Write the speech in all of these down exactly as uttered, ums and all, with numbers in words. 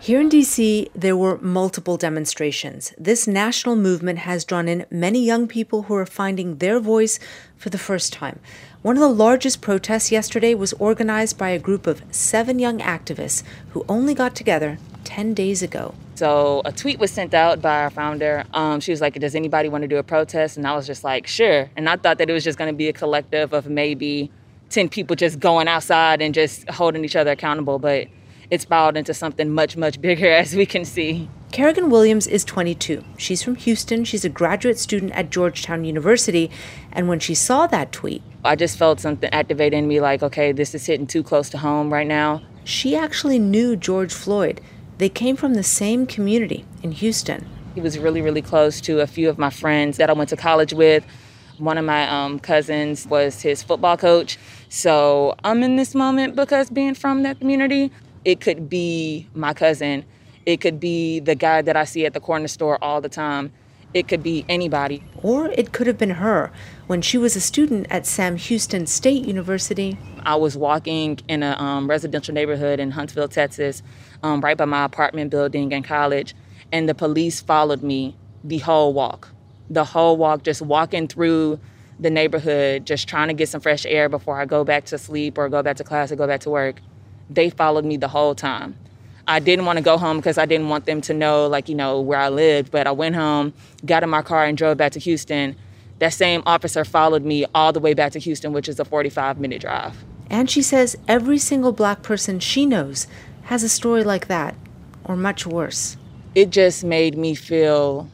Here in D C, there were multiple demonstrations. This national movement has drawn in many young people who are finding their voice for the first time. One of the largest protests yesterday was organized by a group of seven young activists who only got together ten days ago. So a tweet was sent out by our founder. Um, she was like, does anybody want to do a protest? And I was just like, sure. And I thought that it was just going to be a collective of maybe ten people just going outside and just holding each other accountable. But it's spiraled into something much, much bigger, as we can see. Kerrigan Williams is twenty-two. She's from Houston. She's a graduate student at Georgetown University. And when she saw that tweet, I just felt something activate in me like, okay, this is hitting too close to home right now. She actually knew George Floyd. They came from the same community in Houston. He was really, really close to a few of my friends that I went to college with. One of my um, cousins was his football coach. So I'm in this moment because being from that community, it could be my cousin. It could be the guy that I see at the corner store all the time. It could be anybody. Or it could have been her when she was a student at Sam Houston State University. I was walking in a um, residential neighborhood in Huntsville, Texas, um, right by my apartment building in college, and the police followed me the whole walk. The whole walk, just walking through the neighborhood, just trying to get some fresh air before I go back to sleep or go back to class or go back to work. They followed me the whole time. I didn't want to go home because I didn't want them to know, like, you know, where I lived. But I went home, got in my car, and drove back to Houston. That same officer followed me all the way back to Houston, which is a forty-five minute drive. And she says every single Black person she knows has a story like that, or much worse. It just made me feel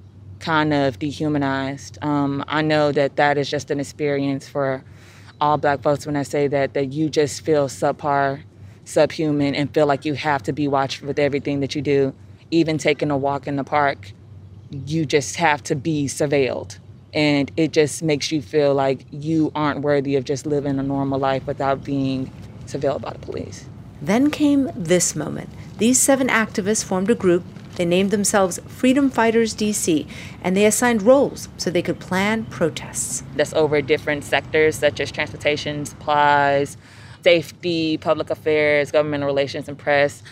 kind of dehumanized. Um, I know that that is just an experience for all Black folks when I say that, that you just feel subpar, subhuman, and feel like you have to be watched with everything that you do. Even taking a walk in the park, you just have to be surveilled. And it just makes you feel like you aren't worthy of just living a normal life without being surveilled by the police. Then came this moment. These seven activists formed a group. They named themselves Freedom Fighters D C, and they assigned roles so they could plan protests. That's over different sectors such as transportation, supplies, safety, public affairs, government relations, and press.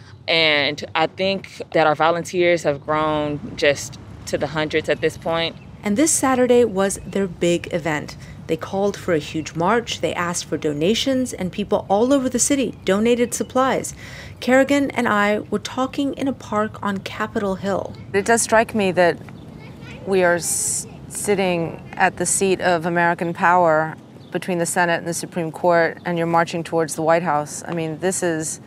And I think that our volunteers have grown just to the hundreds at this point. And this Saturday was their big event. They called for a huge march, they asked for donations, and people all over the city donated supplies. Kerrigan and I were talking in a park on Capitol Hill. It does strike me that we are s- sitting at the seat of American power between the Senate and the Supreme Court, and you're marching towards the White House. I mean, this is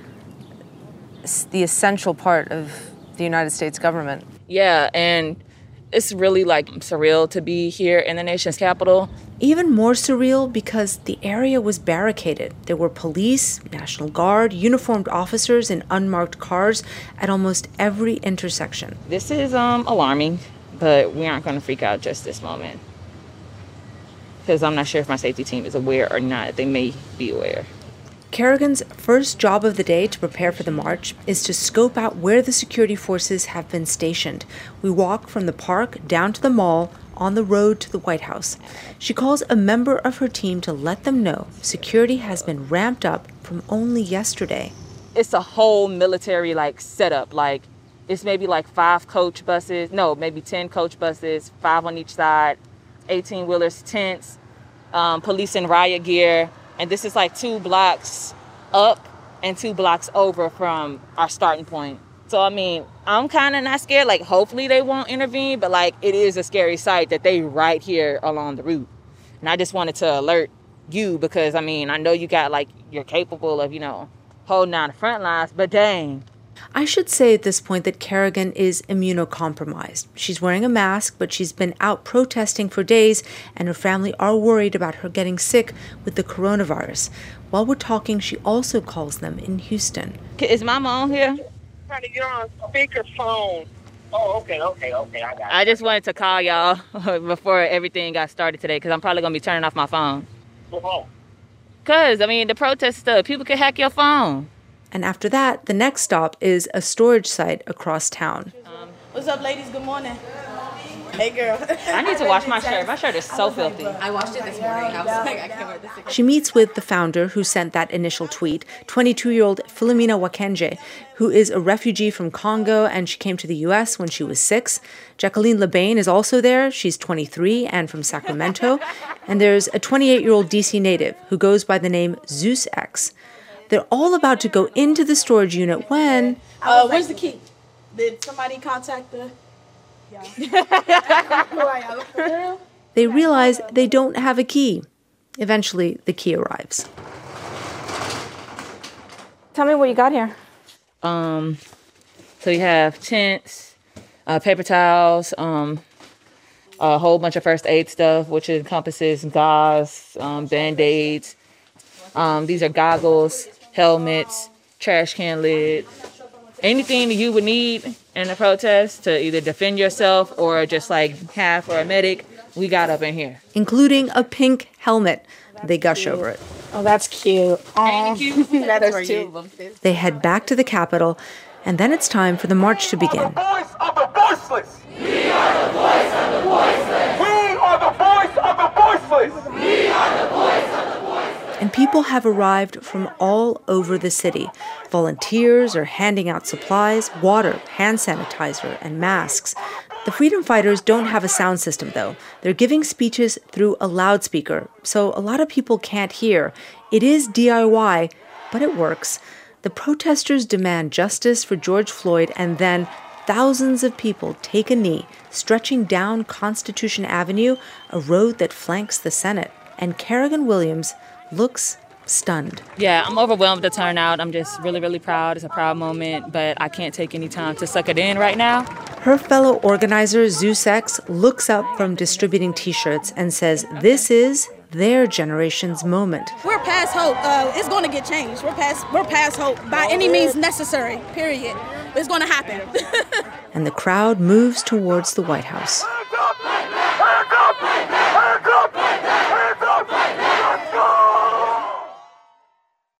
the essential part of the United States government. Yeah, and it's really like surreal to be here in the nation's capital. Even more surreal because the area was barricaded. There were police, National Guard, uniformed officers in unmarked cars at almost every intersection. This is um, alarming, but we aren't going to freak out just this moment. Because I'm not sure if my safety team is aware or not. They may be aware. Kerrigan's first job of the day to prepare for the march is to scope out where the security forces have been stationed. We walk from the park down to the mall on the road to the White House. She calls a member of her team to let them know security has been ramped up from only yesterday. It's a whole military like setup. Like it's maybe like five coach buses. No, maybe ten coach buses, five on each side, eighteen wheelers, tents, um, police in riot gear. And this is like two blocks up and two blocks over from our starting point. So, I mean, I'm kind of not scared. Like, hopefully they won't intervene. But, like, it is a scary sight that they right here along the route. And I just wanted to alert you because, I mean, I know you got, like, you're capable of, you know, holding down the front lines. But dang. I should say at this point that Kerrigan is immunocompromised. She's wearing a mask, but she's been out protesting for days, and her family are worried about her getting sick with the coronavirus. While we're talking, she also calls them in Houston. Is Mama on here? Honey, you're on speakerphone. Oh, okay, okay, okay. I got it. I just wanted to call y'all before everything got started today because I'm probably going to be turning off my phone. Go home. Because, I mean, the protest stuff, people can hack your phone. And after that, the next stop is a storage site across town. What's up, ladies? Good morning. Hey, girl. I need to wash my shirt. My shirt is so filthy. I washed it this morning. I was like, I can't wear this again. She meets with the founder who sent that initial tweet, twenty-two-year-old Philomena Wakenje, who is a refugee from Congo, and she came to the U S when she was six. Jacqueline Labaine is also there. She's twenty-three and from Sacramento. And there's a twenty-eight-year-old D C native who goes by the name Zeus X. They're all about to go into the storage unit when... Uh, where's the key? Did somebody contact the... Yeah. They realize they don't have a key. Eventually, the key arrives. Tell me what you got here. Um, so you have tents, uh, paper towels, um, a whole bunch of first aid stuff, which encompasses gauze, um, Band-Aids. Um, these are goggles, helmets, trash can lid, anything that you would need in a protest to either defend yourself or just like have for a medic, we got up in here. Including a pink helmet. They gush over it. Oh, that's cute. Oh, There's two of them. They head back to the Capitol, and then it's time for the march to begin. Voice of the voiceless. We are the voice of the voiceless. We are the voice of the voiceless. We are the voice of the voiceless. And people have arrived from all over the city. Volunteers are handing out supplies, water, hand sanitizer, and masks. The freedom fighters don't have a sound system, though. They're giving speeches through a loudspeaker, so a lot of people can't hear. It is D I Y, but it works. The protesters demand justice for George Floyd, and then thousands of people take a knee, stretching down Constitution Avenue, a road that flanks the Senate. And Kerrigan Williams looks stunned. Yeah, I'm overwhelmed with the turnout. I'm just really, really proud. It's a proud moment, but I can't take any time to suck it in right now. Her fellow organizer, Zeus X, looks up from distributing T-shirts and says this is their generation's moment. We're past hope. Uh, it's going to get changed. We're past, we're past hope by any means necessary, period. It's going to happen. And the crowd moves towards the White House.